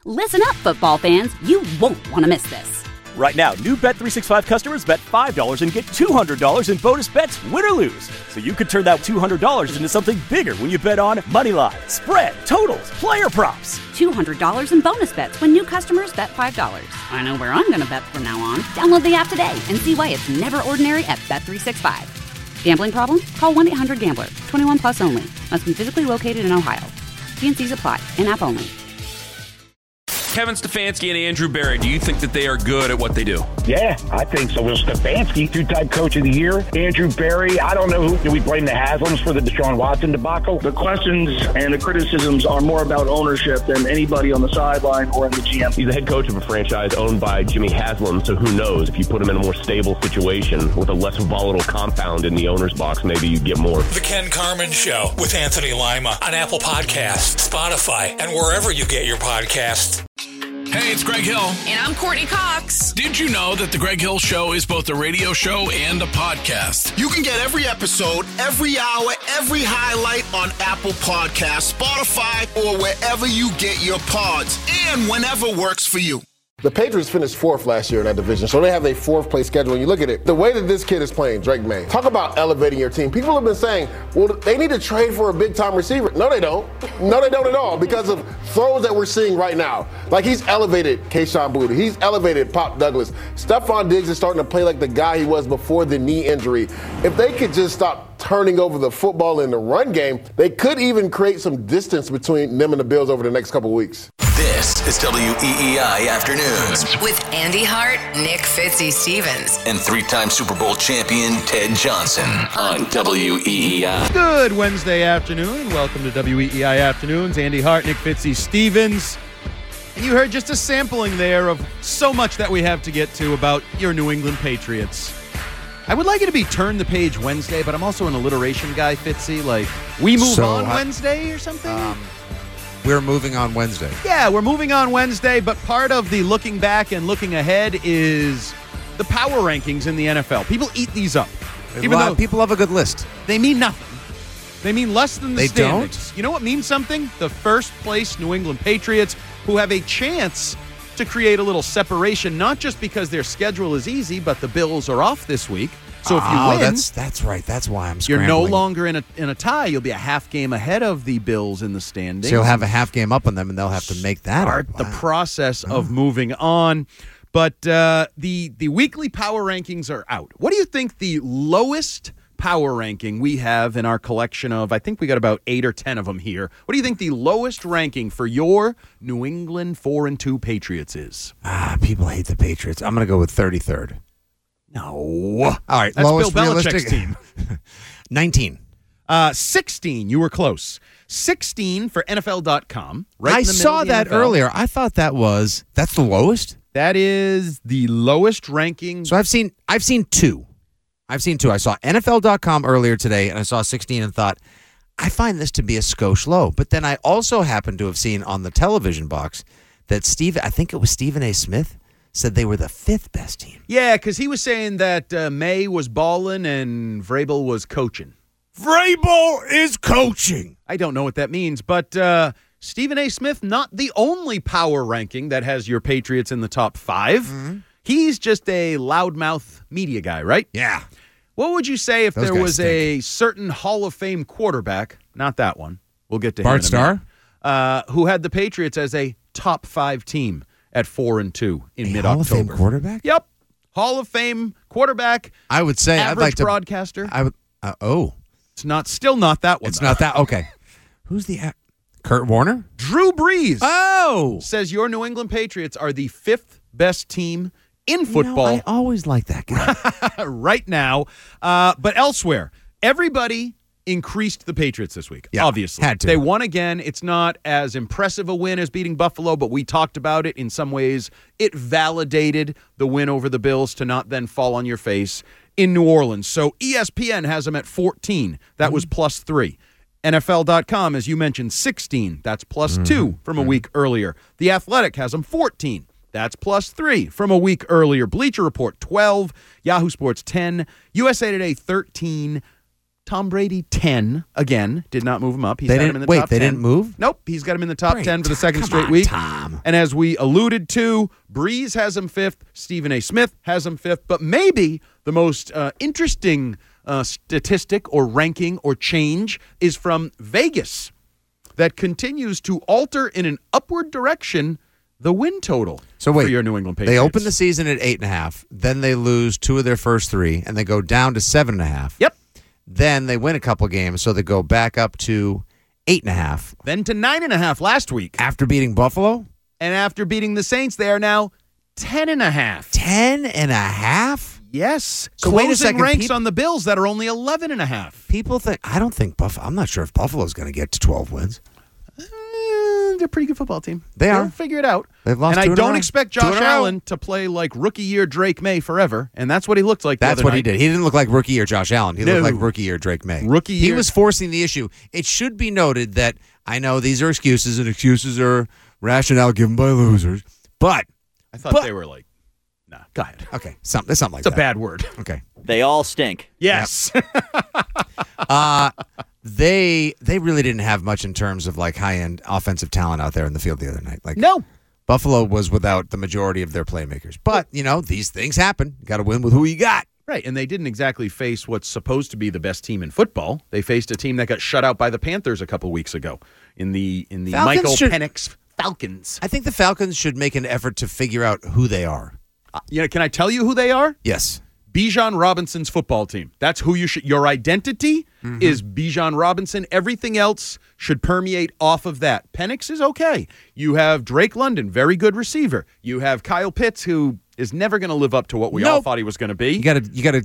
Listen up, football fans. You won't want to miss this. Right now, new Bet365 customers bet $5 and get $200 in bonus bets, win or lose. So you could turn that $200 into something bigger when you bet on money line, spread, totals, player props. $200 in bonus bets when new customers bet $5. I know where I'm going to bet from now on. Download the app today and see why it's never ordinary at Bet365. Gambling problem? Call 1-800-GAMBLER. 21 plus only. Must be physically located in Ohio. T&Cs apply. In-app only. Kevin Stefanski and Andrew Berry, do you think that they are good at what they do? Yeah, I think so. Well, Stefanski, two-time coach of the year. Andrew Berry, I don't know who. Do we blame the Haslams for the Deshaun Watson debacle? The questions and the criticisms are more about ownership than anybody on the sideline or in the GM. He's the head coach of a franchise owned by Jimmy Haslam, so who knows? If you put him in a more stable situation with a less volatile compound in the owner's box, maybe you get more. The Ken Carman Show with Anthony Lima on Apple Podcasts, Spotify, and wherever you get your podcasts. Hey, it's Greg Hill. And I'm Courtney Cox. Did you know that The Greg Hill Show is both a radio show and a podcast? You can get every episode, every hour, every highlight on Apple Podcasts, Spotify, or wherever you get your pods, and whenever works for you. The Patriots finished fourth last year in that division, so they have a fourth-place schedule. And you look at it, the way that this kid is playing, Drake May, talk about elevating your team. People have been saying, well, they need to trade for a big-time receiver. No, they don't. No, they don't at all because of throws that we're seeing right now. Like, he's elevated Kayshon Boutte. He's elevated Pop Douglas. Stephon Diggs is starting to play like the guy he was before the knee injury. If they could just stop turning over the football in the run game, they could even create some distance between them and the Bills over the next couple weeks. This is WEEI Afternoons with Andy Hart, Nick Fitzy-Stevens, and three-time Super Bowl champion Ted Johnson on WEEI. Good Wednesday afternoon. Welcome to WEEI Afternoons. Andy Hart, Nick Fitzy-Stevens. And you heard just a sampling there of so much that we have to get to about your New England Patriots. I would like it to be Turn the Page Wednesday, but I'm also an alliteration guy, Fitzy. Like, we move on Wednesday or something? We're moving on Wednesday. Yeah, we're moving on Wednesday, but part of the looking back and looking ahead is the power rankings in the NFL. People eat these up. Even though people have a good list. They mean nothing. They mean less than the standings. Don't? You know what means something? The first place New England Patriots, who have a chance to create a little separation, not just because their schedule is easy, but the Bills are off this week. So if you win, that's right. That's why I'm scrambling. You're no longer in a tie. You'll be a half game ahead of the Bills in the standings. So you'll have a half game up on them, and they'll have to make that start the process of moving on. But the weekly power rankings are out. What do you think the lowest power ranking we have in our collection of? I think we got about 8 or 10 of them here. What do you think the lowest ranking for your New England 4-2 Patriots is? People hate the Patriots. I'm going to go with 33rd. No. All right. That's Bill Belichick's team. 19. 16. You were close. 16 for NFL.com. Right I in the saw that NFL. earlier. I thought that's the lowest? That is the lowest ranking. So I've seen 2. I saw NFL.com earlier today, and I saw 16 and thought, I find this to be a skosh low. But then I also happened to have seen on the television box that I think it was Stephen A. Smith, said they were the 5th best team. Yeah, because he was saying that May was balling and Vrabel was coaching. Vrabel is coaching. I don't know what that means, but Stephen A. Smith, not the only power ranking that has your Patriots in the top 5. Mm-hmm. He's just a loudmouth media guy, right? Yeah. What would you say if Those there was stink. a certain Hall of Fame quarterback, not that one, we'll get to Bart him in a Starr, minute, who had the Patriots as a top 5 team at 4-2 in mid-October? Hall of Fame quarterback? Yep. Hall of Fame quarterback. I would say average I'd like to broadcaster. I would. It's still not that one. It's not that. Okay. Who's the Kurt Warner? Drew Brees. Oh, says your New England Patriots are the 5th best team in football. I always like that guy. right now. But elsewhere, everybody increased the Patriots this week, obviously. Had to. They won again. It's not as impressive a win as beating Buffalo, but we talked about it. In some ways, it validated the win over the Bills to not then fall on your face in New Orleans. So ESPN has them at 14. That was plus 3. NFL.com, as you mentioned, 16. That's plus 2 from a week earlier. The Athletic has them 14. That's plus 3 from a week earlier. Bleacher Report, 12. Yahoo Sports, 10. USA Today, 13. Tom Brady 10 again. Did not move him up. He's got him in the top 10. They didn't move? Nope. He's got him in the top 10 for the second straight week. Tom. And as we alluded to, Breeze has him 5th. Stephen A. Smith has him 5th. But maybe the most interesting statistic or ranking or change is from Vegas that continues to alter in an upward direction the win total for your New England Patriots. They open the season at 8.5. Then they lose 2 of their first 3, and they go down to 7.5. Yep. Then they win a couple games, so they go back up to 8.5. Then to 9.5 last week. After beating Buffalo? And after beating the Saints, they are now 10.5. 10.5? Yes. So Closing wait a second. ranks on the Bills that are only 11.5. People think, I don't think Buffalo, I'm not sure if Buffalo's going to get to 12 wins. They're a pretty good football team. They are. They'll figure it out. They've lost and 2 I in a don't row. expect 2 in Josh a row. Allen to play like rookie year Drake May forever, and that's what he looked like. That's what he did. He didn't look like rookie year Josh Allen. He looked like rookie year Drake May. Rookie year. He was forcing the issue. It should be noted that I know these are excuses, and excuses are rationale given by losers, but I thought they were like, nah, go ahead. Okay, something like it's that. It's a bad word. Okay. They all stink. Yes. They really didn't have much in terms of like high-end offensive talent out there in the field the other night. Like no. Buffalo was without the majority of their playmakers. But, these things happen. You got to win with who you got. Right, and they didn't exactly face what's supposed to be the best team in football. They faced a team that got shut out by the Panthers a couple weeks ago in the Michael Penix Falcons. I think the Falcons should make an effort to figure out who they are. Can I tell you who they are? Yes. Bijan Robinson's football team. That's who you should. Your identity is Bijan Robinson. Everything else should permeate off of that. Penix is okay. You have Drake London, very good receiver. You have Kyle Pitts, who is never going to live up to what we all thought he was going to be. You got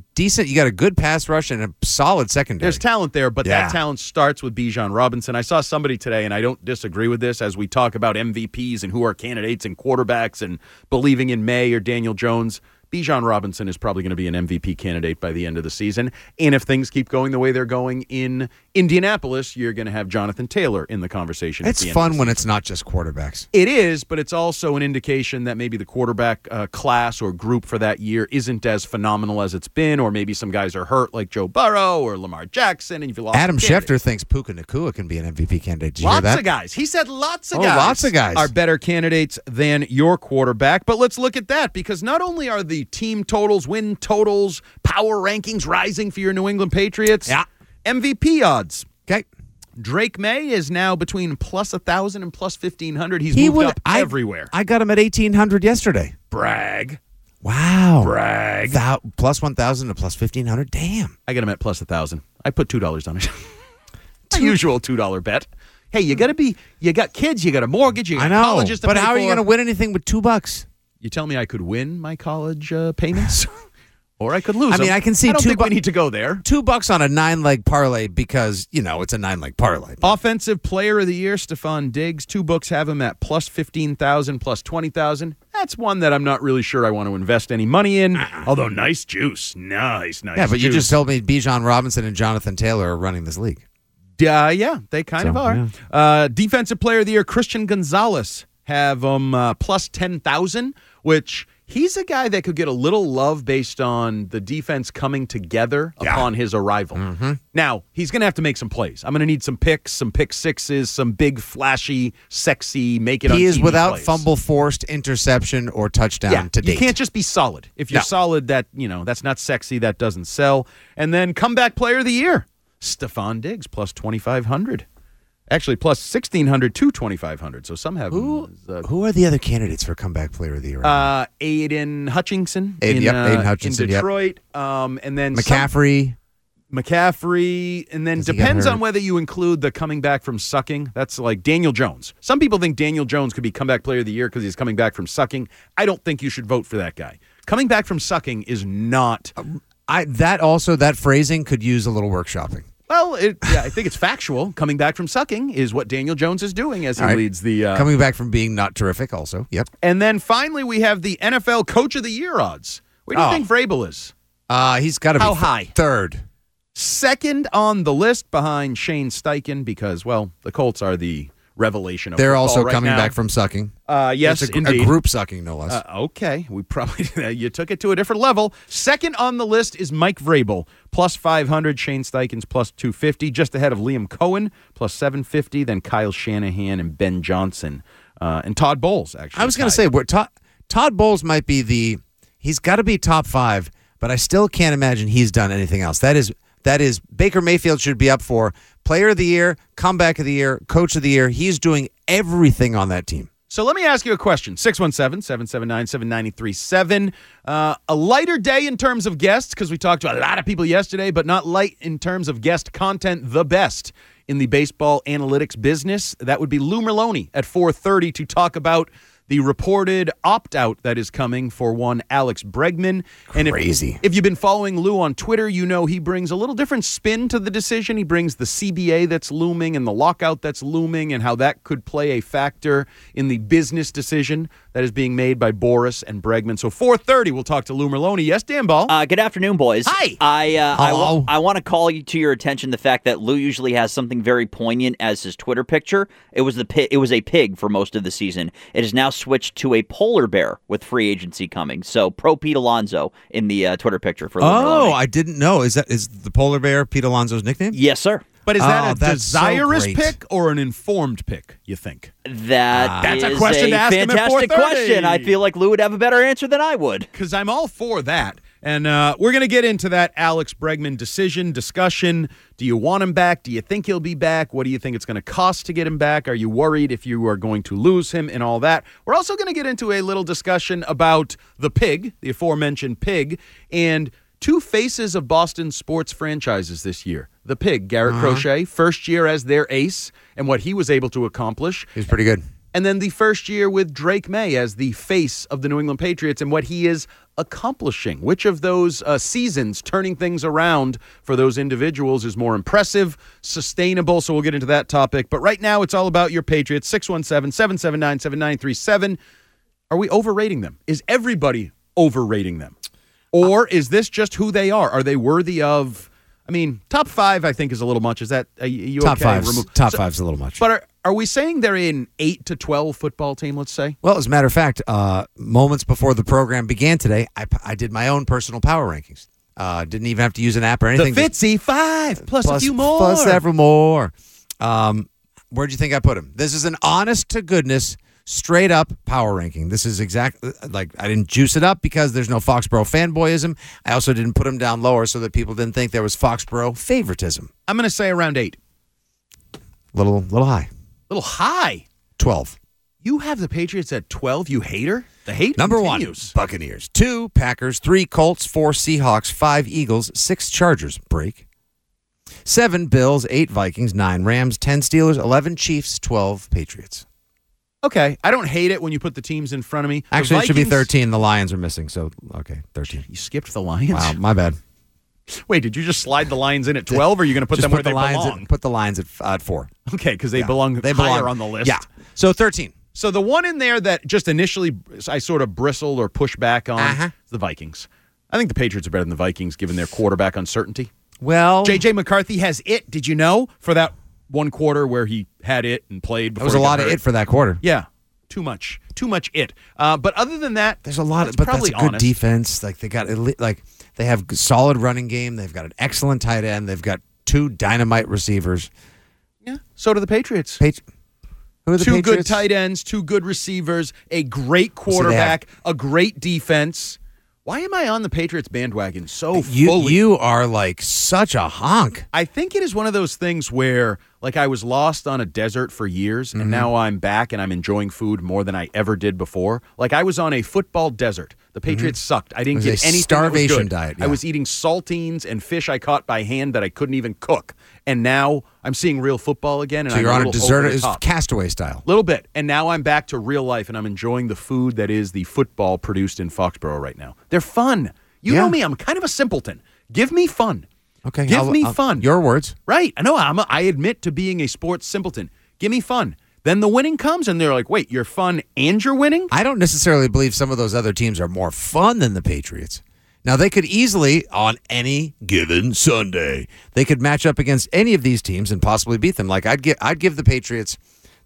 a good pass rush and a solid secondary. There's talent there, but that talent starts with Bijan Robinson. I saw somebody today, and I don't disagree with this, as we talk about MVPs and who are candidates and quarterbacks and believing in May or Daniel Jones. Bijan Robinson is probably going to be an MVP candidate by the end of the season. And if things keep going the way they're going in Indianapolis, you're going to have Jonathan Taylor in the conversation. It's fun when it's not just quarterbacks. It is, but it's also an indication that maybe the quarterback class or group for that year isn't as phenomenal as it's been, or maybe some guys are hurt like Joe Burrow or Lamar Jackson. And if you lost Adam Schefter thinks Puka Nacua can be an MVP candidate. Did you hear that? Lots of guys. He said lots of guys. Lots of guys are better candidates than your quarterback. But let's look at that, because not only are the team totals, win totals, power rankings rising for your New England Patriots. Yeah. MVP odds. Okay. Drake May is now between plus 1,000 and plus 1,500. He's moved up everywhere. I got him at 1,800 yesterday. Brag. Wow. Brag. Plus 1,000 to plus 1,500. Damn. I got him at plus 1,000. I put $2 on it. My usual $2 bet. Hey, you got kids, you got a mortgage, you got colleges to pay for. But how are you going to win anything with $2? You tell me I could win my college payments, or I could lose. I mean, I can see I don't think we need to go there. $2 on a 9-leg parlay because it's a 9-leg parlay. Offensive Player of the Year, Stephon Diggs. 2 books have him at plus 15,000, plus 20,000. That's one that I'm not really sure I want to invest any money in. Although nice juice, nice. Yeah, but juice. You just told me Bijan Robinson and Jonathan Taylor are running this league. Yeah, they kind of are. Yeah. Defensive Player of the Year, Christian Gonzalez, have plus 10,000, which he's a guy that could get a little love based on the defense coming together upon his arrival. Mm-hmm. Now, he's going to have to make some plays. I'm going to need some picks, some pick sixes, some big, flashy, sexy, make it on TV He is without plays. Fumble forced, interception, or touchdown to date. You can't just be solid. If you're solid, that's not sexy, that doesn't sell. And then Comeback Player of the Year, Stephon Diggs, plus 2,500. Actually, plus 1,600 to 2,500. So some have. Who are the other candidates for Comeback Player of the Year? Aiden Hutchinson. Aiden Hutchinson in Detroit. And then McCaffrey. And then depends on whether you include the coming back from sucking. That's like Daniel Jones. Some people think Daniel Jones could be Comeback Player of the Year because he's coming back from sucking. I don't think you should vote for that guy. Coming back from sucking is not. That phrasing could use a little workshopping. Well, I think it's factual. Coming back from sucking is what Daniel Jones is doing as he leads the... Coming back from being not terrific also. Yep. And then finally we have the NFL Coach of the Year odds. Where do you think Vrabel is? He's got to be high? Third. Second on the list behind Shane Steichen because, well, the Colts are the revelation of They're football also right coming now. back from sucking. Yes, indeed. A group sucking, no less. Okay, we probably you took it to a different level. Second on the list is Mike Vrabel, plus 500. Shane Steichens, plus 250. Just ahead of Liam Cohen, plus 750. Then Kyle Shanahan and Ben Johnson. And Todd Bowles, actually. I was going to say, Todd Bowles might be he's got to be top 5, but I still can't imagine he's done anything else. That is Baker Mayfield should be up for Player of the Year, Comeback of the Year, Coach of the Year. He's doing everything on that team. So let me ask you a question. 617-779-7937. A lighter day in terms of guests, because we talked to a lot of people yesterday, but not light in terms of guest content, the best in the baseball analytics business. That would be Lou Merloni at 4:30 to talk about the reported opt-out that is coming for one Alex Bregman. Crazy. And if you've been following Lou on Twitter, you know he brings a little different spin to the decision. He brings the CBA that's looming and the lockout that's looming and how that could play a factor in the business decision that is being made by Boris and Bregman. So 4:30, we'll talk to Lou Merloni. Yes, Dan Ball? Good afternoon, boys. Hi. I want to call you to your attention the fact that Lou usually has something very poignant as his Twitter picture. It was a pig for most of the season. It is now switched to a polar bear with free agency coming. So pro Pete Alonso in the Twitter picture for Lou Merloni. I didn't know. Is the polar bear Pete Alonso's nickname? Yes, sir. But is that a that's so desirous great. pick or an informed pick, you think? That's a question to ask him at fantastic 4:30. question. I feel like Lou would have a better answer than I would. Because I'm all for that. And we're going to get into that Alex Bregman decision discussion. Do you want him back? Do you think he'll be back? What do you think it's going to cost to get him back? Are you worried if you are going to lose him and all that? We're also going to get into a little discussion about the pig, the aforementioned pig, and two faces of Boston sports franchises this year. The pig, Garrett Crochet, first year as their ace and what he was able to accomplish. He's pretty good. And then the first year with Drake May as the face of the New England Patriots and what he is accomplishing. Which of those seasons turning things around for those individuals is more impressive, sustainable? So we'll get into that topic. But right now it's all about your Patriots. 617-779-7937. Are we overrating them? Is everybody overrating them? Or is this just who they are? Are they worthy of... I mean, top 5, I think, is a little much. Is that you top okay? Top 5's a little much. But are we saying they're an 8 to 12 football team, let's say? Well, as a matter of fact, moments before the program began today, I did my own personal power rankings. Didn't even have to use an app or anything. The Fitzy 5 plus a few more. Plus several more. Where'd you think I put them? This is an honest-to-goodness, straight-up power ranking. This is exactly, I didn't juice it up because there's no Foxborough fanboyism. I also didn't put them down lower so that people didn't think there was Foxborough favoritism. I'm going to say around 8. Little high. Little high? 12. You have the Patriots at 12, you hater? The hate Number continues. 1, Buccaneers. 2, Packers. 3, Colts. 4, Seahawks. 5, Eagles. 6, Chargers. Break. 7, Bills. 8, Vikings. 9, Rams. 10, Steelers. 11, Chiefs. 12, Patriots. Okay, I don't hate it when you put the teams in front of me. Actually, it should be 13. The Lions are missing, so, okay, 13. You skipped the Lions? Wow, my bad. Wait, did you just slide the Lions in at 12, or are you going to put them where they belong? Put the Lions at 4. Okay, because they belong higher on the list. Yeah, so 13. So the one in there that just initially I sort of bristled or pushed back on is the Vikings. I think the Patriots are better than the Vikings, given their quarterback uncertainty. Well, J.J. McCarthy has it, did you know, for that one quarter where he had it and played before There was a lot of it for that quarter. Yeah. Too much it. But other than that, there's a lot. But that's a good defense. Like they have solid running game. They've got an excellent tight end. They've got 2 dynamite receivers. Yeah. So do the Patriots. Who are the 2 Patriots? good tight ends, 2 good receivers, a great quarterback, a great defense. Why am I on the Patriots bandwagon so fully? You are like such a honk. I think it is one of those things where, like, I was lost on a desert for years, and now I'm back and I'm enjoying food more than I ever did before. Like, I was on a football desert. The Patriots sucked. I didn't get anything starvation that was good. Diet. Yeah. I was eating saltines and fish I caught by hand that I couldn't even cook. And now I'm seeing real football again. And So I'm you're on a little deserted, over the top. Castaway style. Little bit. And now I'm back to real life, and I'm enjoying the food that is the football produced in Foxborough right now. They're fun. You know me. I'm kind of a simpleton. Give me fun. Okay. Give me fun. Your words. Right. I know. I admit to being a sports simpleton. Give me fun. Then the winning comes, and they're like, wait, you're fun and you're winning? I don't necessarily believe some of those other teams are more fun than the Patriots. Now, they could easily, on any given Sunday, they could match up against any of these teams and possibly beat them. Like, I'd give the Patriots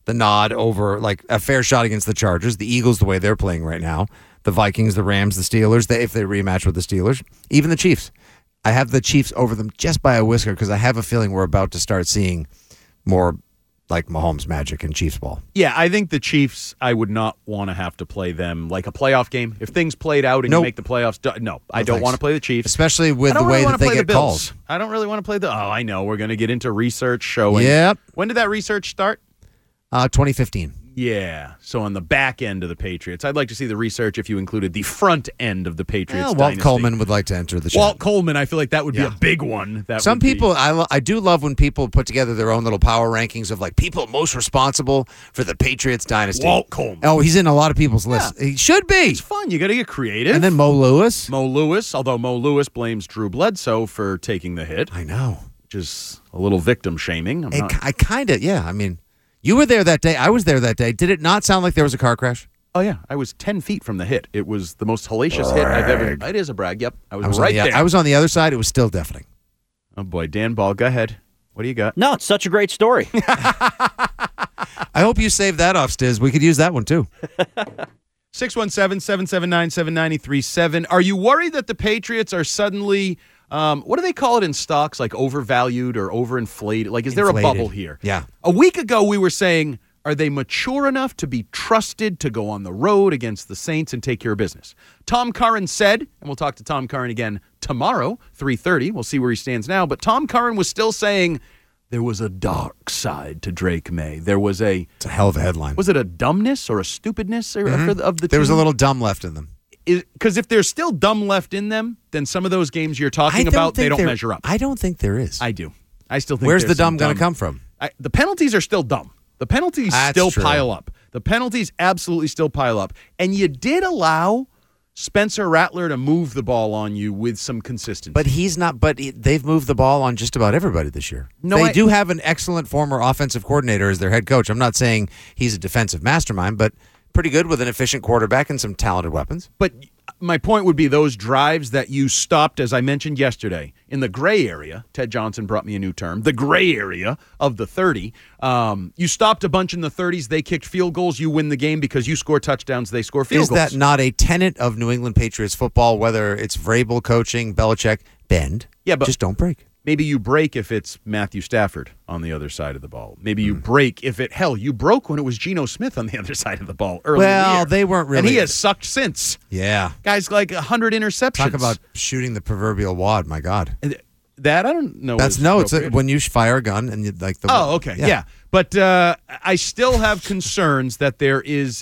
the nod over like a fair shot against the Chargers, the Eagles the way they're playing right now, the Vikings, the Rams, the Steelers, if they rematch with the Steelers, even the Chiefs. I have the Chiefs over them just by a whisker because I have a feeling we're about to start seeing more like Mahomes magic in Chiefs ball. Yeah, I think the Chiefs, I would not want to have to play them like a playoff game. If things played out and you make the playoffs, I don't want to play the Chiefs. Especially with the way that they get calls. I don't really want to play I know, we're going to get into research showing. Yep. When did that research start? 2015. Yeah, so on the back end of the Patriots. I'd like to see the research if you included the front end of the Patriots Walt dynasty. Coleman would like to enter the chat. Walt Coleman, I feel like that would be a big one. Some people, I do love when people put together their own little power rankings of like people most responsible for the Patriots dynasty. Walt Coleman. Oh, he's in a lot of people's lists. He should be. It's fun. You got to get creative. And then Mo Lewis. Although Mo Lewis blames Drew Bledsoe for taking the hit. I know. Which is a little victim shaming. I kind of, I mean, you were there that day. I was there that day. Did it not sound like there was a car crash? Oh, yeah. I was 10 feet from the hit. It was the most hellacious hit I've ever... It is a brag, yep. I was right there. I was on the other side. It was still deafening. Oh, boy. Dan Ball, go ahead. What do you got? No, it's such a great story. I hope you saved that off, Stiz. We could use that one, too. 617-779-7937. Are you worried that the Patriots are suddenly... what do they call it in stocks? Like overvalued or overinflated? Like, is there a bubble here? Yeah. A week ago, we were saying, are they mature enough to be trusted to go on the road against the Saints and take care of business? Tom Curran said, and we'll talk to Tom Curran again tomorrow, 3:30. We'll see where he stands now. But Tom Curran was still saying there was a dark side to Drake May. There was It's a hell of a headline. Was it a dumbness or a stupidness of the team? There was a little dumb left in them. Because if there's still dumb left in them, then some of those games you're talking about, they don't measure up. I don't think there is. I do. I still think Where's the there's dumb going to come from? The penalties are still dumb. The penalties still pile up. The penalties absolutely still pile up. And you did allow Spencer Rattler to move the ball on you with some consistency. But he's not. But they've moved the ball on just about everybody this year. They do have an excellent former offensive coordinator as their head coach. I'm not saying he's a defensive mastermind, but pretty good with an efficient quarterback and some talented weapons. But my point would be those drives that you stopped, as I mentioned yesterday, in the gray area. Ted Johnson brought me a new term, the gray area of the 30. You stopped a bunch in the 30s. They kicked field goals. You win the game because you score touchdowns. They score field goals. Is that not a tenet of New England Patriots football, whether it's Vrabel coaching, Belichick, bend? Yeah, but just don't break. Maybe you break if it's Matthew Stafford on the other side of the ball. Maybe you break if you broke when it was Geno Smith on the other side of the ball early in the year. They weren't really. And he has sucked since. Yeah. Guys like 100 interceptions. Talk about shooting the proverbial wad, my God. That, I don't know. It's when you fire a gun and you like the. Oh, okay. Yeah. But I still have concerns that there is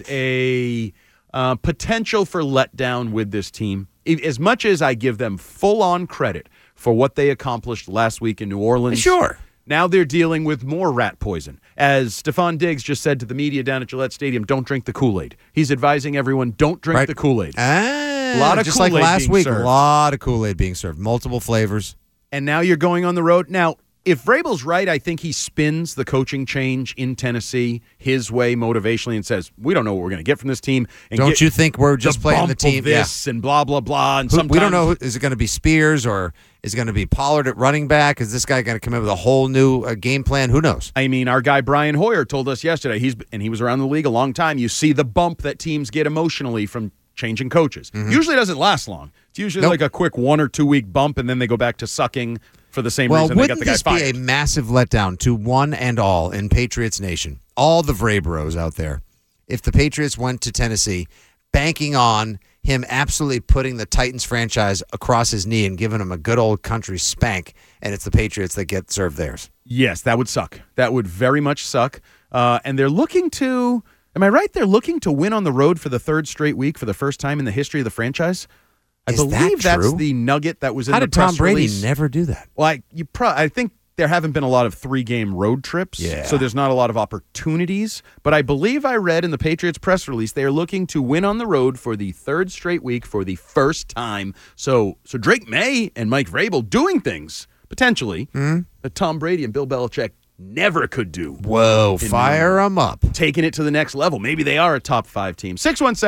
a potential for letdown with this team. As much as I give them full-on credit for what they accomplished last week in New Orleans. Sure. Now they're dealing with more rat poison. As Stephon Diggs just said to the media down at Gillette Stadium, don't drink the Kool-Aid. He's advising everyone, don't drink the Kool-Aid. A lot of just Kool-Aid like last week, served. A lot of Kool-Aid being served, multiple flavors. And now you're going on the road. Now, if Vrabel's right, I think he spins the coaching change in Tennessee his way motivationally and says, we don't know what we're going to get from this team. And don't you think we're just playing the team? This and blah, blah, blah. And we don't know. Is it going to be Spears or is it going to be Pollard at running back? Is this guy going to come in with a whole new game plan? Who knows? I mean, our guy Brian Hoyer told us yesterday, he was around the league a long time. You see the bump that teams get emotionally from changing coaches. Mm-hmm. Usually doesn't last long. It's usually like a quick 1 or 2 week bump, and then they go back to sucking for the same reason they got the guy fired. Wouldn't this be a massive letdown to one and all in Patriots Nation, all the Vrabros out there, if the Patriots went to Tennessee banking on him absolutely putting the Titans franchise across his knee and giving him a good old country spank, and it's the Patriots that get served theirs? Yes, that would suck. That would very much suck. And they're looking to... Am I right? They're looking to win on the road for the third straight week for the first time in the history of the franchise. I believe that's the nugget that was in the press release. How did Tom Brady never do that? Well, I think there haven't been a lot of 3-game road trips, so there's not a lot of opportunities. But I believe I read in the Patriots press release they are looking to win on the road for the third straight week for the first time. So Drake May and Mike Vrabel doing things, potentially, that Tom Brady and Bill Belichick never could do. Whoa, fire them up. Taking it to the next level. Maybe they are a top 5 team.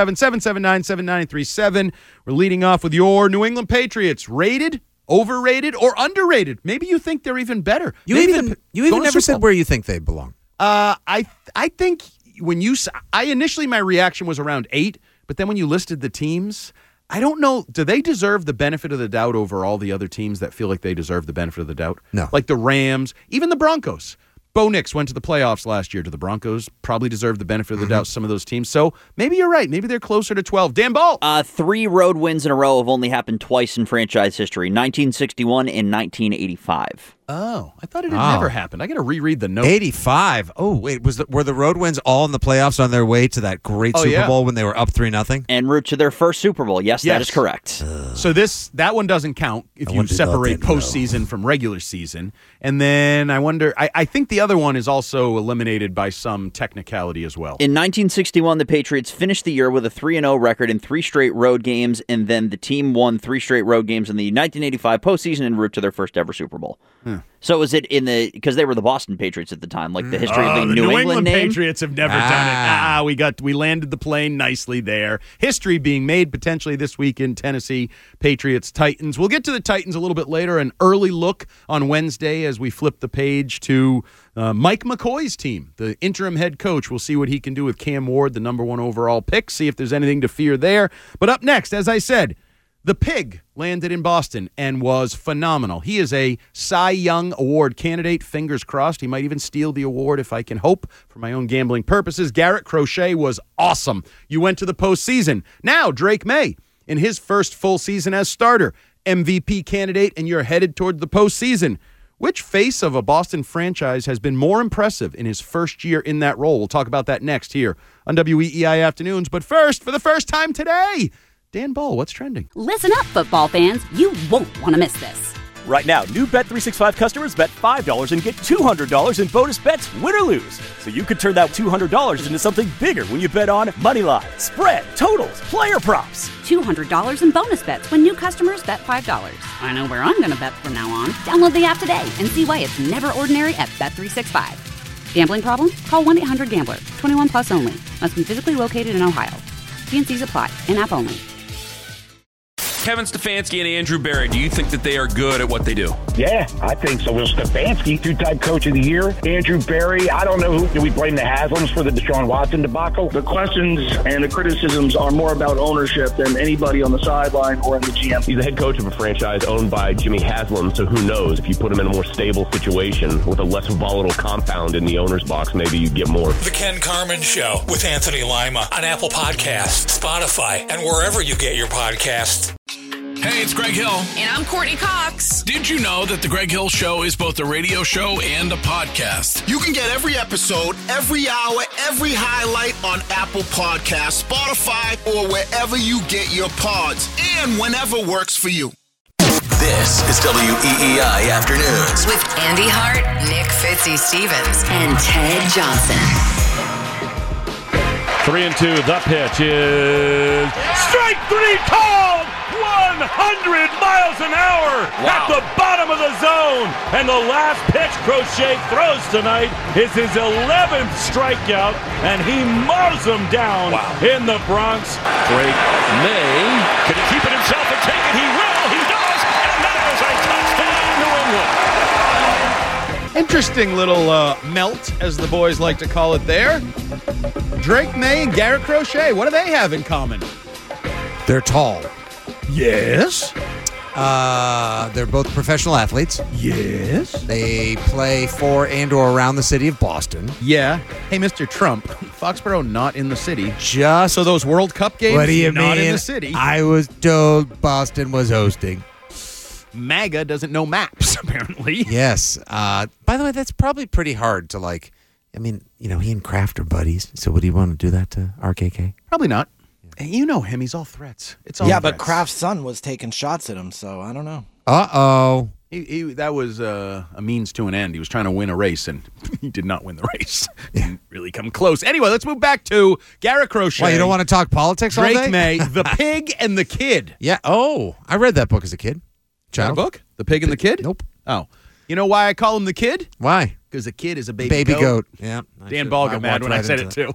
617-779-7937. We're leading off with your New England Patriots. Rated, overrated, or underrated? Maybe you think they're even better. You even never said where you think they belong. I think initially my reaction was around 8, but then when you listed the teams, I don't know. Do they deserve the benefit of the doubt over all the other teams that feel like they deserve the benefit of the doubt? No. Like the Rams, even the Broncos. Bo Nix went to the playoffs last year. Do the Broncos probably deserve the benefit of the doubt, some of those teams? So maybe you're right. Maybe they're closer to 12. Dan Ball. 3 road wins in a row have only happened twice in franchise history, 1961 and 1985. Oh, I thought it had never happened. I got to reread the note. 85. Oh, wait, were the road wins all in the playoffs on their way to that great Super Bowl when they were up 3-0? En route to their first Super Bowl. Yes, that is correct. So that one doesn't count if you separate postseason from regular season. And then I wonder, I think the other one is also eliminated by some technicality as well. In 1961, the Patriots finished the year with a 3-0 record in 3 straight road games, and then the team won 3 straight road games in the 1985 postseason en route to their first ever Super Bowl. So was it because they were the Boston Patriots at the time, like the history of the New England name? Patriots have never done it. We landed the plane nicely there. History being made potentially this week in Tennessee. Patriots, Titans. We'll get to the Titans a little bit later. An early look on Wednesday as we flip the page to Mike McCoy's team, the interim head coach. We'll see what he can do with Cam Ward, the number 1 overall pick, see if there's anything to fear there. But up next, as I said, the Pig landed in Boston and was phenomenal. He is a Cy Young Award candidate. Fingers crossed. He might even steal the award if I can hope for my own gambling purposes. Garrett Crochet was awesome. You went to the postseason. Now Drake May in his first full season as starter, MVP candidate, and you're headed toward the postseason. Which face of a Boston franchise has been more impressive in his first year in that role? We'll talk about that next here on WEEI Afternoons. But first, for the first time today, Dan Ball, what's trending? Listen up, football fans. You won't want to miss this. Right now, new Bet365 customers bet $5 and get $200 in bonus bets, win or lose. So you could turn that $200 into something bigger when you bet on money line, spread, totals, player props. $200 in bonus bets when new customers bet $5. I know where I'm going to bet from now on. Download the app today and see why it's never ordinary at Bet365. Gambling problem? Call 1-800-GAMBLER. 21 plus only. Must be physically located in Ohio. T&Cs apply. In-app only. Kevin Stefanski and Andrew Berry, do you think that they are good at what they do? Yeah, I think so. Will Stefanski, 2-time coach of the year. Andrew Berry, I don't know who. Do we blame the Haslams for the Deshaun Watson debacle? The questions and the criticisms are more about ownership than anybody on the sideline or in the GM. He's the head coach of a franchise owned by Jimmy Haslam, so who knows? If you put him in a more stable situation with a less volatile compound in the owner's box, maybe you'd get more. The Ken Carman Show with Anthony Lima on Apple Podcasts, Spotify, and wherever you get your podcasts. Hey, it's Greg Hill. And I'm Courtney Cox. Did you know that The Greg Hill Show is both a radio show and a podcast? You can get every episode, every hour, every highlight on Apple Podcasts, Spotify, or wherever you get your pods, and whenever works for you. This is WEEI Afternoons with Andy Hart, Nick Fitzy Stevens, and Ted Johnson. 3-2. The pitch is strike 3 called. 100 miles an hour at the bottom of the zone. And the last pitch Crochet throws tonight is his 11th strikeout, and he mows them down in the Bronx. Drake May. Can he keep it himself and take it? He will. He does. And that is a touchdown, New England. Interesting little melt, as the boys like to call it there. Drake May and Garrett Crochet, what do they have in common? They're tall. Yes. They're both professional athletes. Yes. They play for and or around the city of Boston. Yeah. Hey, Mr. Trump, Foxborough not in the city. Just so those World Cup games what do you not mean? In the city. I was told Boston was hosting. MAGA doesn't know maps, apparently. Yes. By the way, that's probably pretty hard to he and Kraft are buddies. So would he want to do that to RKK? Probably not. You know him. He's all threats. It's all threats. But Kraft's son was taking shots at him, so I don't know. Uh-oh. That was a means to an end. He was trying to win a race, and he did not win the race. Didn't really come close. Anyway, let's move back to Garrett Crochet. Why, you don't want to talk politics all day? Drake May, The Pig and the Kid. Yeah. Oh, I read that book as a kid. Child book? The Pig and the Kid? Nope. Oh. You know why I call him the Kid? Why? because a kid is a baby goat. Yeah. Dan Ball got mad when I said it too.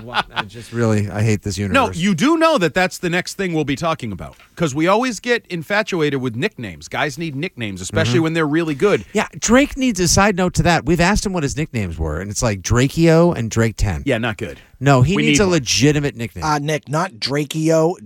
I hate this universe. No, you do know that that's the next thing we'll be talking about because we always get infatuated with nicknames. Guys need nicknames, especially when they're really good. Yeah, Drake needs a side note to that. We've asked him what his nicknames were, and it's like Drakeo and Drake 10. Yeah, not good. No, he needs a legitimate nickname. Nick, not Drakeo,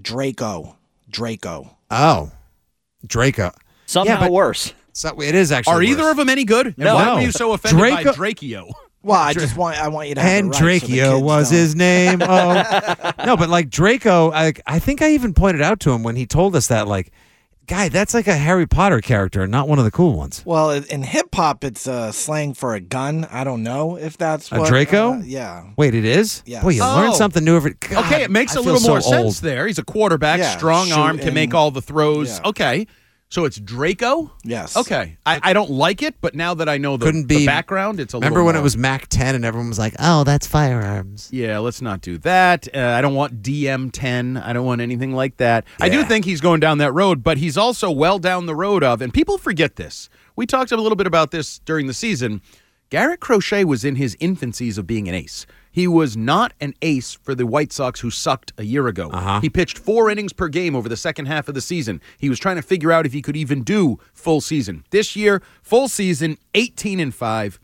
Draco. Oh, Draco. Somehow worse. So it is actually Are worse. either of them any good? No. Why were you so offended by Drakeo? Well, I want you to have and it right Drakeo was his name. Oh, no, but like Draco, I think I even pointed out to him when he told us that, like, guy, that's like a Harry Potter character, not one of the cool ones. Well, in hip hop, it's slang for a gun. I don't know if that's what. A Draco? Yeah. Wait, it is? Yeah. Boy, you learn something new every. God, Okay, it makes I a feel little more so sense old. there. He's a quarterback, strong arm, can make all the throws. Yeah. Okay. So it's Draco? Yes. Okay. I don't like it, but now that I know the background, it's a Remember little when more. it was Mac 10 and everyone was like, oh, that's firearms? Yeah, let's not do that. I don't want DM10. I don't want anything like that. Yeah. I do think he's going down that road, but he's also well down the road of, and people forget this. We talked a little bit about this during the season. Garrett Crochet was in his infancies of being an ace. He was not an ace for the White Sox who sucked a year ago. He pitched 4 innings per game over the second half of the season. He was trying to figure out if he could even do full season. This year, full season, 18-5,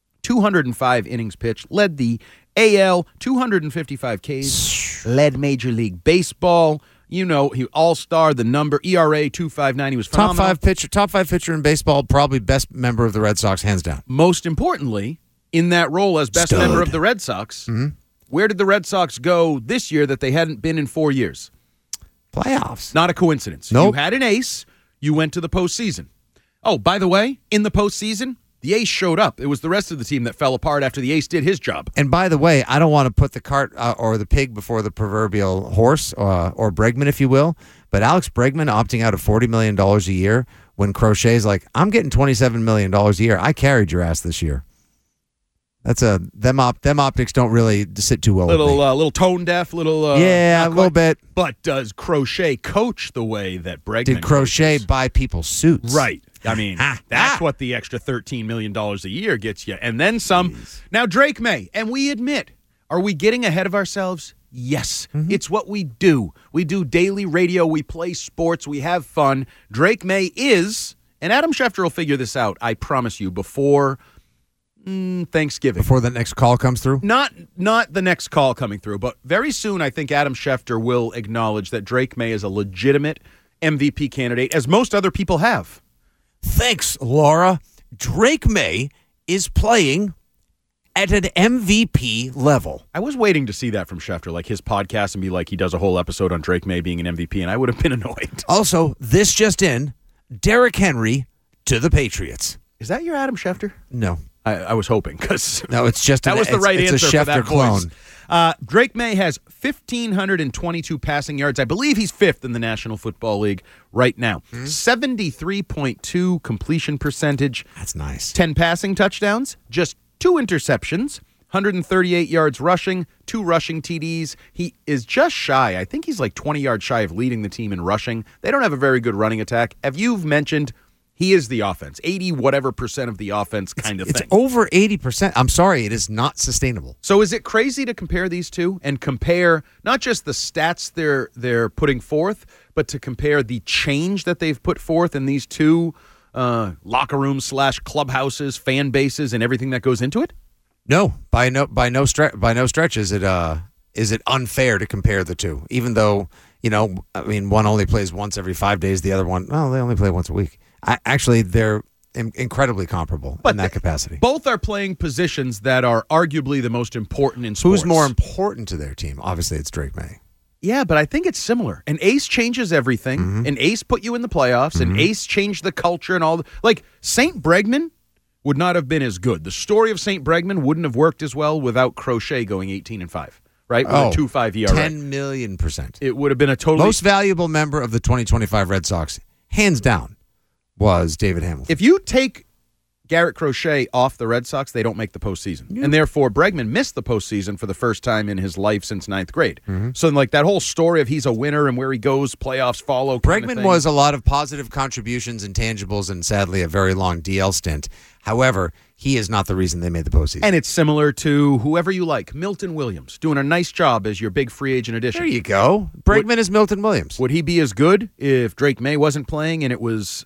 205 innings pitched, led the AL, 255 Ks, led Major League Baseball. You know, he all-star, the number, ERA 2.59. He was phenomenal. Top five pitcher in baseball, probably best member of the Red Sox, hands down. Most importantly, in that role as best member of the Red Sox, where did the Red Sox go this year that they hadn't been in 4 years? Playoffs. Not a coincidence. Nope. You had an ace. You went to the postseason. Oh, by the way, in the postseason, the ace showed up. It was the rest of the team that fell apart after the ace did his job. And by the way, I don't want to put the cart or the pig before the proverbial horse or Bregman, if you will, but Alex Bregman opting out of $40 million a year when Crochet's like, I'm getting $27 million a year. I carried your ass this year. That's them optics don't really sit too well with me. Little tone deaf, little yeah, a little bit. But does Crochet coach the way that Bregman did? Crochet coaches? Buy people suits, right? I mean, that's what the extra $13 million a year gets you, and then some. Jeez. Now Drake May, and we admit, are we getting ahead of ourselves? Yes, it's what we do. We do daily radio. We play sports. We have fun. Drake May is, and Adam Schefter will figure this out. I promise you before. Thanksgiving. Before the next call comes through? Not the next call coming through, but very soon I think Adam Schefter will acknowledge that Drake May is a legitimate MVP candidate, as most other people have. Thanks, Laura. Drake May is playing at an MVP level. I was waiting to see that from Schefter, like his podcast, and be like, he does a whole episode on Drake May being an MVP, and I would have been annoyed. Also, this just in, Derrick Henry to the Patriots. Is that your Adam Schefter? No. I was hoping, because no, it's just that was the right answer for that clone. Drake May has 1,522 passing yards. I believe he's 5th in the National Football League right now. 73.2 completion percentage. That's nice. 10 passing touchdowns, just 2 interceptions, 138 yards rushing, 2 rushing TDs. He is just shy. I think he's like 20 yards shy of leading the team in rushing. They don't have a very good running attack. Have you mentioned... He is the offense, 80% of the offense kind of thing. It's over 80%. I'm sorry, it is not sustainable. So is it crazy to compare these two and compare not just the stats they're putting forth, but to compare the change that they've put forth in these two locker rooms / clubhouses, fan bases, and everything that goes into it? No, by no stretch is it unfair to compare the two. Even though one only plays once every 5 days, the other one, they only play once a week. Actually, they're incredibly comparable in that capacity. Both are playing positions that are arguably the most important in sports. Who's more important to their team? Obviously, it's Drake May. Yeah, but I think it's similar. An ace changes everything. An ace put you in the playoffs. An ace changed the culture and all. Like, St. Bregman would not have been as good. The story of St. Bregman wouldn't have worked as well without Crochet going 18-5. Right? With a 2.5 ERA. 10,000,000%. It would have been a totally... Most valuable member of the 2025 Red Sox, hands down, was David Hamilton. If you take Garrett Crochet off the Red Sox, they don't make the postseason. And therefore, Bregman missed the postseason for the first time in his life since ninth grade. So, like, that whole story of he's a winner and where he goes, playoffs follow. Bregman was a lot of positive contributions, intangibles, and sadly a very long DL stint. However, he is not the reason they made the postseason. And it's similar to whoever you like. Milton Williams, doing a nice job as your big free agent addition. There you go. Bregman is Milton Williams. Would he be as good if Drake May wasn't playing and it was,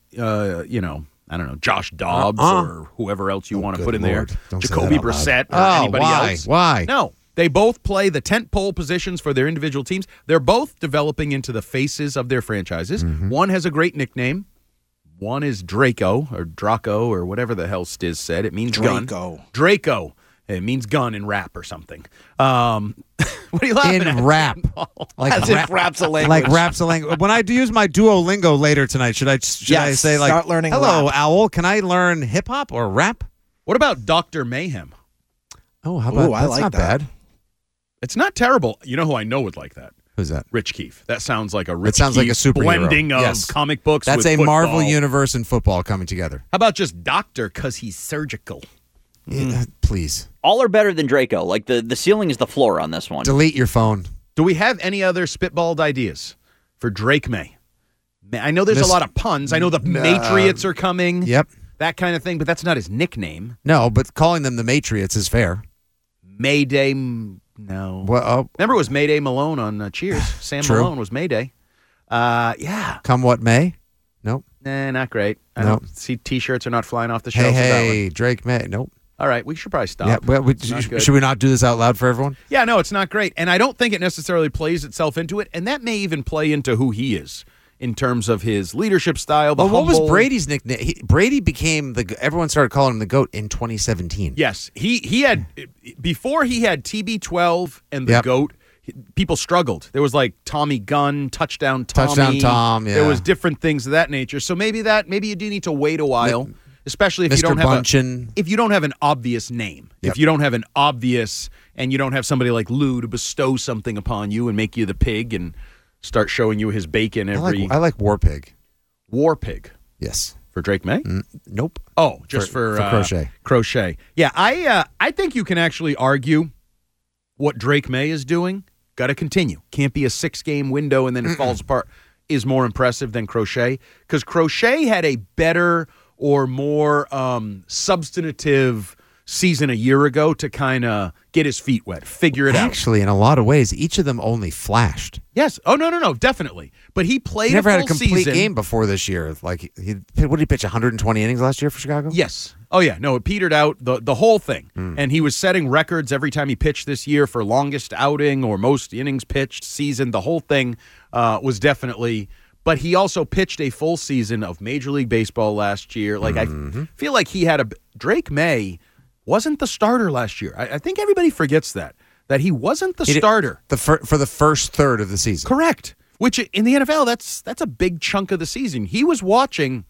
I don't know, Josh Dobbs or whoever else you want to put in there, Jacoby Brissett or anybody else. Why? No, they both play the tentpole positions for their individual teams. They're both developing into the faces of their franchises. One has a great nickname. One is Draco or whatever the hell Stiz said. It means gun. Draco. It means gun in rap or something. What are you laughing at? In rap. As if rap's a language. Like rap's a language. When I use my Duolingo later tonight, should I say like, start learning hello, rap. Owl, can I learn hip-hop or rap? What about Dr. Mayhem? Oh, how about I that's like not that. bad. It's not terrible. You know who I know would like that? Who's that? Rich Keefe. That sounds like a Rich It sounds like a Keefe superhero. blending of Yes. comic books That's with a football. Marvel universe and football coming together. How about just Doctor because he's surgical? Please. All are better than Draco. Like the ceiling is the floor on this one. Delete your phone. Do we have any other spitballed ideas for Drake May? I know there's a lot of puns. I know the Matriots are coming. Yep. That kind of thing, but that's not his nickname. No, but calling them the Matriots is fair. Mayday, no. Well, Remember it was Mayday Malone on Cheers. Sam True. Malone was Mayday. Yeah. Come what may. Nope. Nah, not great. I Nope. don't see T-shirts are not flying off the shelves. Hey, Drake May. Nope. All right, we should probably stop. Yeah, well, Not good. should we not do this out loud for everyone? Yeah, no, it's not great. And I don't think it necessarily plays itself into it. And that may even play into who he is in terms of his leadership style. Well, what was Brady's nickname? Brady became everyone started calling him the GOAT in 2017. Yes. He had, before he had TB12 and the GOAT, people struggled. There was like Tommy Gunn, Touchdown Tommy. Touchdown Tom, yeah. There was different things of that nature. So maybe you do need to wait a while. Especially if Mr. you don't have Bunchen. if you don't have an obvious name. Yep. If you don't have an obvious and you don't have somebody like Lou to bestow something upon you and make you the pig and start showing you his bacon every I like War Pig. War Pig. Yes. For Drake May? Nope. Oh, just for Crochet. Crochet. Yeah, I think you can actually argue what Drake May is doing. Got to continue. Can't be a 6-game window and then it falls apart. Is more impressive than Crochet because Crochet had a better or more substantive season a year ago to kind of get his feet wet, figure it out. Actually, in a lot of ways, each of them only flashed. Yes. Oh, no, definitely. But he played He never a full had a complete season. game before this year. Like, what did he pitch, 120 innings last year for Chicago? Yes. Oh, yeah. No, it petered out the whole thing. And he was setting records every time he pitched this year for longest outing or most innings pitched season. The whole thing was definitely... But he also pitched a full season of Major League Baseball last year. Like I feel like he had Drake May wasn't the starter last year. I think everybody forgets that he wasn't the starter for the first third of the season. Correct. Which in the NFL that's a big chunk of the season. He was watching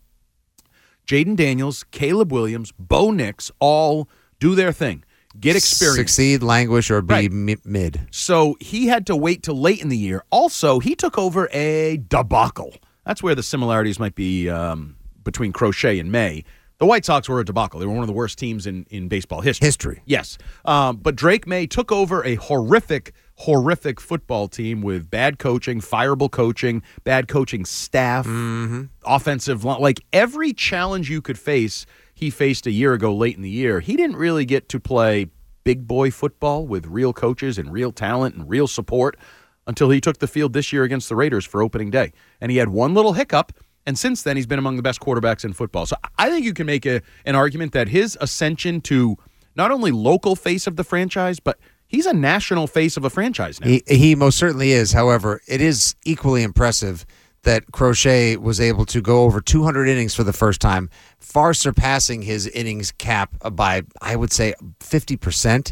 Jaden Daniels, Caleb Williams, Bo Nix all do their thing. Get experience. Succeed, languish, or be mid. So he had to wait till late in the year. Also, he took over a debacle. That's where the similarities might be between Crochet and May. The White Sox were a debacle. They were one of the worst teams in baseball history. Yes. But Drake May took over a horrific football team with bad coaching, fireable coaching, bad coaching staff, offensive line. Like every challenge you could face, he faced a year ago late in the year. He didn't really get to play big boy football with real coaches and real talent and real support until he took the field this year against the Raiders for opening day. And he had one little hiccup, and since then he's been among the best quarterbacks in football. So I think you can make an argument that his ascension to not only local face of the franchise, but he's a national face of a franchise now. He most certainly is. However, it is equally impressive that Crochet was able to go over 200 innings for the first time, far surpassing his innings cap by, I would say, 50%,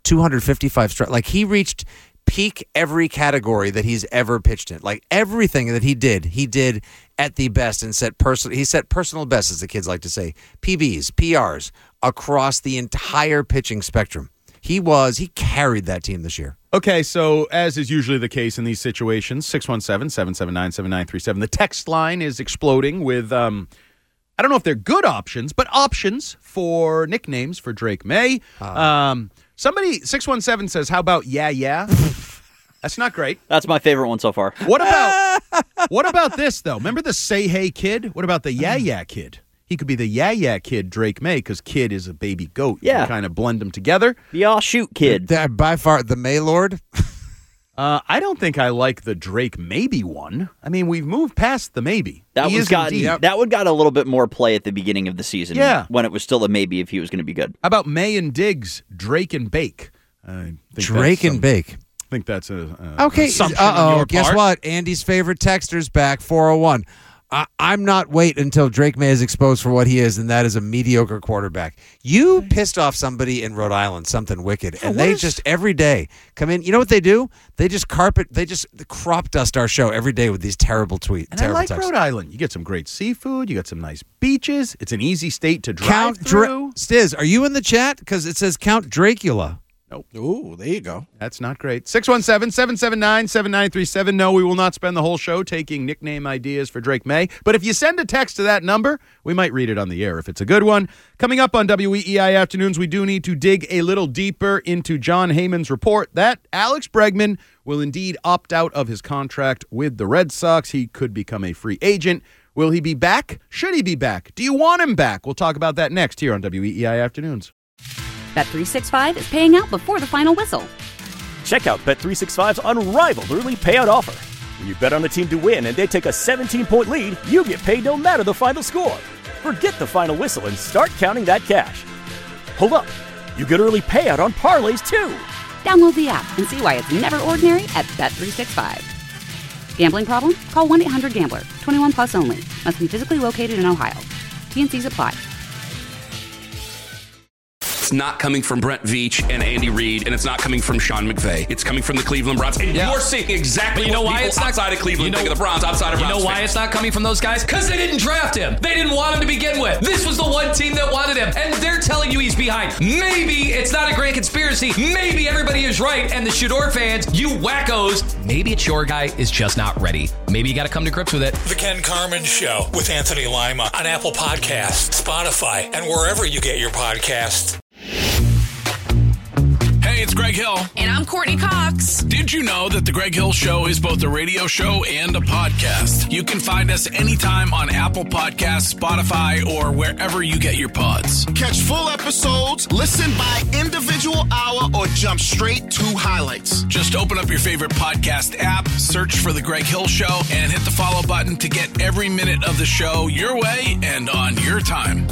255 strikes. Like, he reached peak every category that he's ever pitched in. Like, everything that he did at the best and he set personal best, as the kids like to say, PBs, PRs, across the entire pitching spectrum. He carried that team this year. Okay, so as is usually the case in these situations, 617-779-7937. The text line is exploding with I don't know if they're good options, but options for nicknames for Drake May. Somebody, 617 says, how about yeah? That's not great. That's my favorite one so far. What about this, though? Remember the Say Hey Kid? What about the Yeah Kid? He could be the Yeah Kid, Drake May, because Kid is a baby goat. You can kind of blend them together. The Aw Shoot Kid. By far, the Maylord. I don't think I like the Drake Maybe one. I mean, we've moved past the maybe. That one got a little bit more play at the beginning of the season. Yeah. When it was still a maybe if he was going to be good. How about May and Diggs, Drake and Bake? Drake and Bake. I think that's a okay. assumption on your Guess part. what? Andy's favorite texter's back, 401. I'm not waiting until Drake May is exposed for what he is, and that is a mediocre quarterback. You pissed off somebody in Rhode Island, something wicked, and they just every day come in. You know what they do? They just crop dust our show every day with these terrible tweets. And I like Rhode Island. You get some great seafood. You got some nice beaches. It's an easy state to drive through. Stiz, are you in the chat? Because it says Count Dracula. Nope. Ooh, there you go. That's not great. 617-779-7937. No, we will not spend the whole show taking nickname ideas for Drake May. But if you send a text to that number, we might read it on the air if it's a good one. Coming up on WEEI Afternoons, we do need to dig a little deeper into John Heyman's report that Alex Bregman will indeed opt out of his contract with the Red Sox. He could become a free agent. Will he be back? Should he be back? Do you want him back? We'll talk about that next here on WEEI Afternoons. Bet365 is paying out before the final whistle. Check out Bet365's unrivaled early payout offer. When you bet on a team to win and they take a 17-point lead, you get paid no matter the final score. Forget the final whistle and start counting that cash. Hold up. You get early payout on parlays, too. Download the app and see why it's never ordinary at Bet365. Gambling problem? Call 1-800-GAMBLER. 21 plus only. Must be physically located in Ohio. T&Cs apply. It's not coming from Brent Veach and Andy Reid, and it's not coming from Sean McVay. It's coming from the Cleveland Browns. And you're seeing exactly what people outside of Cleveland think of the Browns, outside of Browns. You know why it's not coming from those guys? Because they didn't draft him. They didn't want him to begin with. This was the one team that wanted him, and they're telling you he's behind. Maybe it's not a grand conspiracy. Maybe everybody is right, and the Shador fans, you wackos, maybe it's your guy is just not ready. Maybe you got to come to grips with it. The Ken Carmen Show with Anthony Lima on Apple Podcasts, Spotify, and wherever you get your podcasts. Hey, it's Greg Hill. And I'm Courtney Cox. Did you know that The Greg Hill Show is both a radio show and a podcast? You can find us anytime on Apple Podcasts, Spotify, or wherever you get your pods. Catch full episodes, listen by individual hour, or jump straight to highlights. Just open up your favorite podcast app, search for The Greg Hill Show, and hit the follow button to get every minute of the show your way and on your time.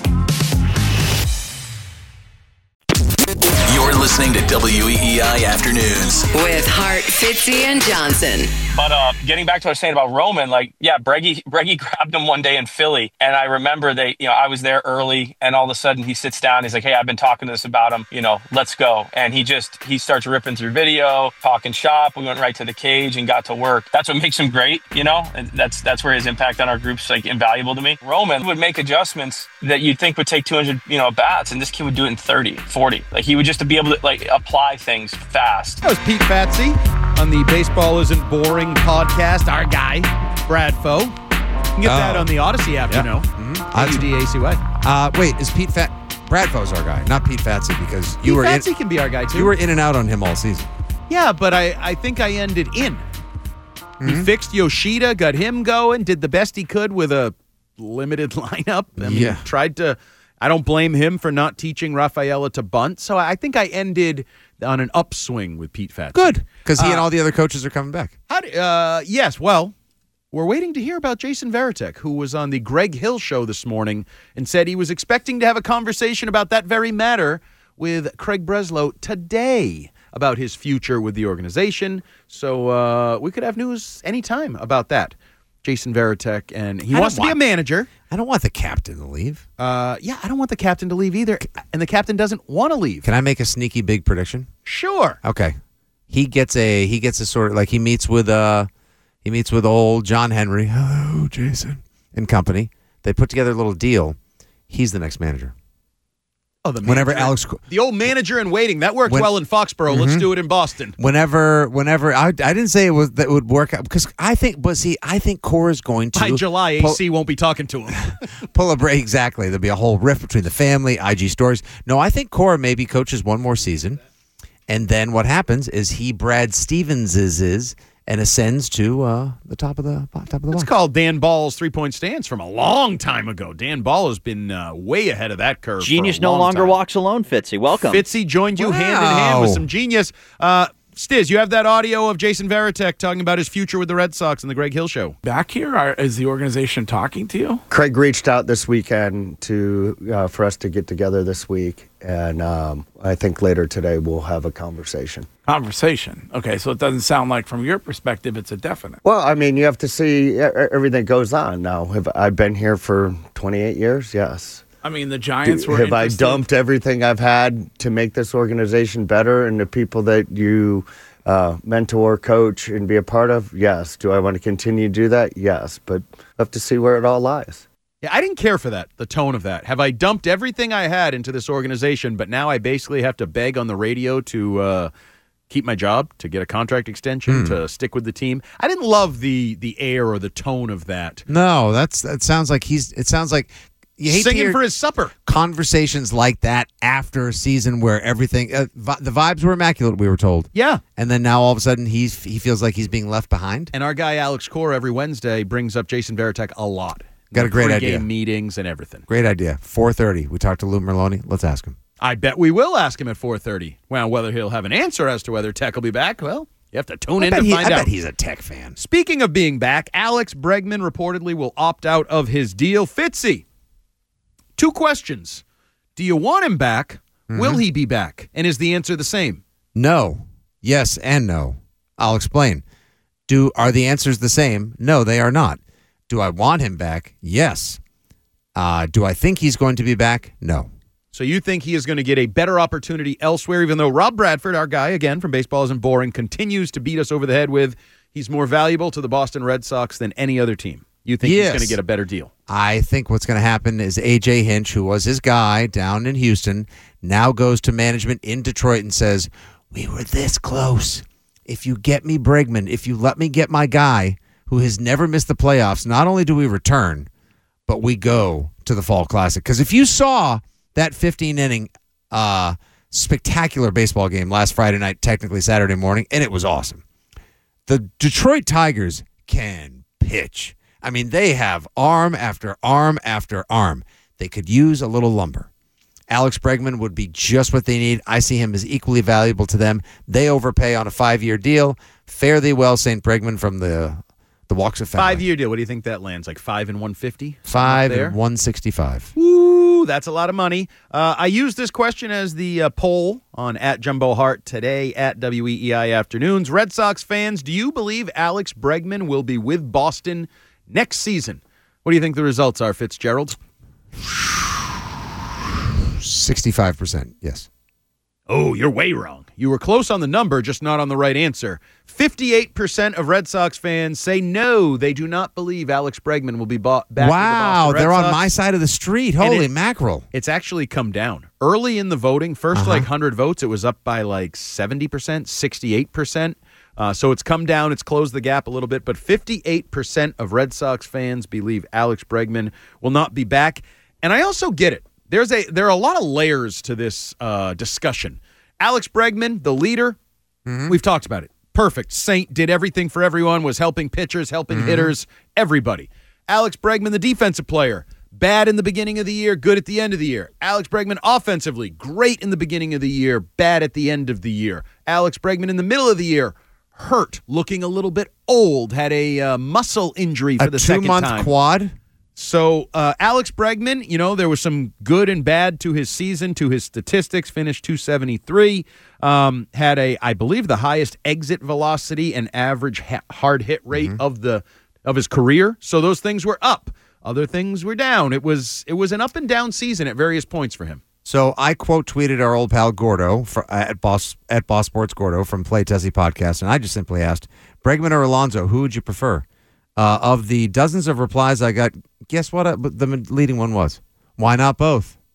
You're listening to WEEI Afternoons with Hart, Fitzy, and Johnson. But getting back to what I was saying about Roman, Breggy grabbed him one day in Philly, and I remember I was there early, and all of a sudden he sits down, he's like, "Hey, I've been talking to this about him, let's go." And he starts ripping through video, talking shop. We went right to the cage and got to work. That's what makes him great, and that's where his impact on our group's invaluable to me. Roman would make adjustments that you'd think would take 200, bats, and this kid would do it in 30, 40. He would just be able to apply things fast. That was Pete Fatsy on the Baseball Isn't Boring podcast. Our guy, Brad Foe. You can get that on the Odyssey app, AUDACY. Wait, is Brad Foe's our guy, not Pete Fatsy, because Pete Fatsy can be our guy too. You were in and out on him all season. Yeah, but I think I ended in. Mm-hmm. He fixed Yoshida, got him going, did the best he could with a limited lineup. Tried to. I don't blame him for not teaching Rafaela to bunt. So I think I ended on an upswing with Pete Fatsy. Good, because he and all the other coaches are coming back. Yes, well, we're waiting to hear about Jason Varitek, who was on the Greg Hill Show this morning and said he was expecting to have a conversation about that very matter with Craig Breslow today about his future with the organization. So we could have news anytime about that. Jason Varitek, and he wants to be a manager. I don't want the captain to leave. I don't want the captain to leave either, and the captain doesn't want to leave. Can I make a sneaky big prediction? Sure. Okay. He gets a sort of he meets with old John Henry. Hello, Jason, and company. They put together a little deal. He's the next manager. Oh, the whenever manager, the old manager in waiting, that worked well in Foxborough. Let's do it in Boston. Whenever I didn't say that would work out because I think Cora is going to by July. AC won't be talking to him. Pull a break exactly. There'll be a whole rift between the family. IG stories. No, I think Cora maybe coaches one more season, and then what happens is he Brad Stevens is and ascends to the top of the It's called Dan Ball's 3-point stance from a long time ago. Dan Ball has been way ahead of that curve. Genius for a long no longer time. walks alone, Fitzy. Welcome. Fitzy joined you hand in hand with some genius. Stiz, you have that audio of Jason Varitek talking about his future with the Red Sox and the Greg Hill Show. Back here, is the organization talking to you? Craig reached out this weekend for us to get together this week, and I think later today we'll have a conversation. Conversation. Okay, so it doesn't sound like from your perspective it's a definite. Well, I mean, you have to see everything goes on now. Have I been here for 28 years? Yes. I mean, the Giants were Have interested. I dumped everything I've had to make this organization better and the people that you mentor, coach, and be a part of? Yes. Do I want to continue to do that? Yes. But I have to see where it all lies. Yeah, I didn't care for that, the tone of that. Have I dumped everything I had into this organization, but now I basically have to beg on the radio to keep my job, to get a contract extension, to stick with the team? I didn't love the air or the tone of that. No, that sounds like it sounds like you hate singing to hear for his supper. Conversations like that after a season where everything, the vibes were immaculate, we were told. Yeah. And then now all of a sudden he feels like he's being left behind. And our guy Alex Cora every Wednesday brings up Jason Varitek a lot. Got a great idea. Pre-game meetings and everything. Great idea. 4:30. We talked to Lou Merloni. Let's ask him. I bet we will ask him at 4:30. Well, whether he'll have an answer as to whether Tech will be back, well, you have to tune in to find out. I bet he's a Tech fan. Speaking of being back, Alex Bregman reportedly will opt out of his deal. Fitzy, 2 questions. Do you want him back? Will he be back? And is the answer the same? No. Yes and no. I'll explain. Are the answers the same? No, they are not. Do I want him back? Yes. Do I think he's going to be back? No. So you think he is going to get a better opportunity elsewhere, even though Rob Bradford, our guy, again, from Baseball Isn't Boring, continues to beat us over the head with he's more valuable to the Boston Red Sox than any other team. You think he's going to get a better deal? I think what's going to happen is A.J. Hinch, who was his guy down in Houston, now goes to management in Detroit and says, we were this close. If you get me Bregman, if you let me get my guy who has never missed the playoffs, not only do we return, but we go to the Fall Classic. Because if you saw that 15-inning spectacular baseball game last Friday night, technically Saturday morning, and it was awesome. The Detroit Tigers can pitch. I mean, they have arm after arm after arm. They could use a little lumber. Alex Bregman would be just what they need. I see him as equally valuable to them. They overpay on a 5-year deal. Fare thee well, St. Bregman from the Walks of Fenway. 5-year deal. What do you think that lands? Like 5 and 150? 5 and 165. Woo, that's a lot of money. I used this question as the poll on @JumboHart today at WEEI Afternoons. Red Sox fans, do you believe Alex Bregman will be with Boston next season? What do you think the results are, Fitzgerald? 65%, yes. Oh, you're way wrong. You were close on the number, just not on the right answer. 58% of Red Sox fans say no, they do not believe Alex Bregman will be back with the Boston Red they're Sox. on my side of the street. Holy mackerel. It's actually come down. Early in the voting, first 100 votes, it was up by like 70%, 68%. So it's come down. It's closed the gap a little bit. But 58% of Red Sox fans believe Alex Bregman will not be back. And I also get it. There are a lot of layers to this discussion. Alex Bregman, the leader, we've talked about it. Perfect. Saint did everything for everyone, was helping pitchers, helping hitters, everybody. Alex Bregman, the defensive player, bad in the beginning of the year, good at the end of the year. Alex Bregman, offensively, great in the beginning of the year, bad at the end of the year. Alex Bregman in the middle of the year, hurt, looking a little bit old, had a muscle injury for the second time. A 2-month quad? So Alex Bregman, there was some good and bad to his season, to his statistics, finished 273, had I believe the highest exit velocity and average hard hit rate of his career. So those things were up. Other things were down. It was an up and down season at various points for him. So I quote tweeted our old pal Gordo at Boss Sports Gordo from Play Tessie Podcast, and I just simply asked, Bregman or Alonso, who would you prefer? Of the dozens of replies I got, guess what the leading one was? Why not both?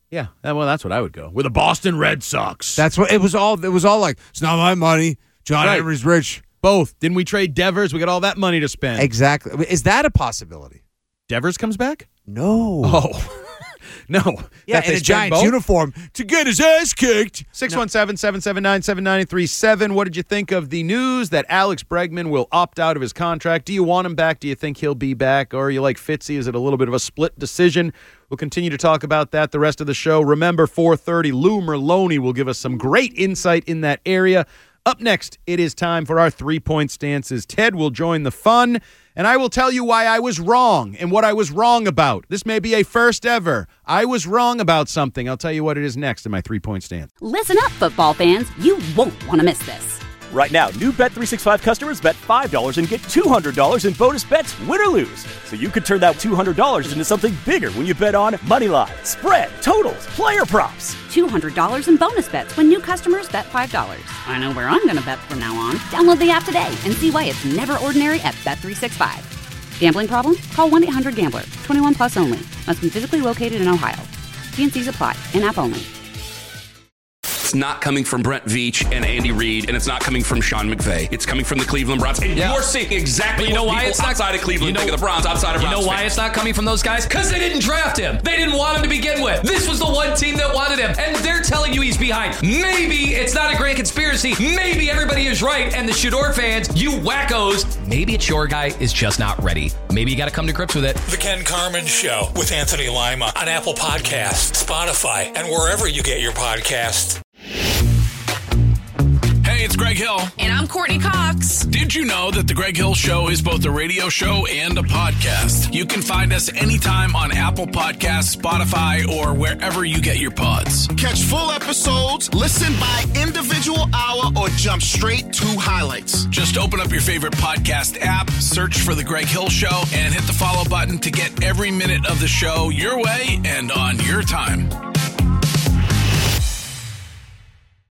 Yeah, well, that's what I would go. With the Boston Red Sox. That's what it was all. It was all like, it's not my money. John Henry's rich. Both. Didn't we trade Devers? We got all that money to spend. Exactly. Is that a possibility? Devers comes back? No. Oh. No. Yeah, in a Giants uniform to get his ass kicked. 617-779-7937. What did you think of the news that Alex Bregman will opt out of his contract? Do you want him back? Do you think he'll be back? Or are you like Fitzy? Is it a little bit of a split decision? We'll continue to talk about that the rest of the show. Remember, 4:30, Lou Merloni will give us some great insight in that area. Up next, it is time for our 3-point stances. Ted will join the fun, and I will tell you why I was wrong and what I was wrong about. This may be a first ever. I was wrong about something. I'll tell you what it is next in my 3-point stance. Listen up, football fans. You won't want to miss this. Right now, new Bet365 customers bet $5 and get $200 in bonus bets, win or lose. So you could turn that $200 into something bigger when you bet on Moneyline, spread, totals, player props. $200 in bonus bets when new customers bet $5. I know where I'm going to bet from now on. Download the app today and see why it's never ordinary at Bet365. Gambling problem? Call 1-800-GAMBLER. 21 plus only. Must be physically located in Ohio. T&Cs apply. In-app only. It's not coming from Brent Veach and Andy Reid, and it's not coming from Sean McVay. It's coming from the Cleveland Browns. And you're seeing exactly what people outside of Cleveland think of the Browns, outside of Browns. You know why it's not coming from those guys? Because they didn't draft him. They didn't want him to begin with. This was the one team that wanted him, and they're telling you he's behind. Maybe it's not a grand conspiracy. Maybe everybody is right, and the Shador fans, you wackos, maybe it's your guy is just not ready. Maybe you got to come to grips with it. The Ken Carman Show with Anthony Lima on Apple Podcasts, Spotify, and wherever you get your podcasts. Hey, it's Greg Hill. And I'm Courtney Cox. Did you know that The Greg Hill Show is both a radio show and a podcast? You can find us anytime on Apple Podcasts, Spotify, or wherever you get your pods. Catch full episodes, listen by individual hour, or jump straight to highlights. Just open up your favorite podcast app, search for The Greg Hill Show, and hit the follow button to get every minute of the show your way and on your time.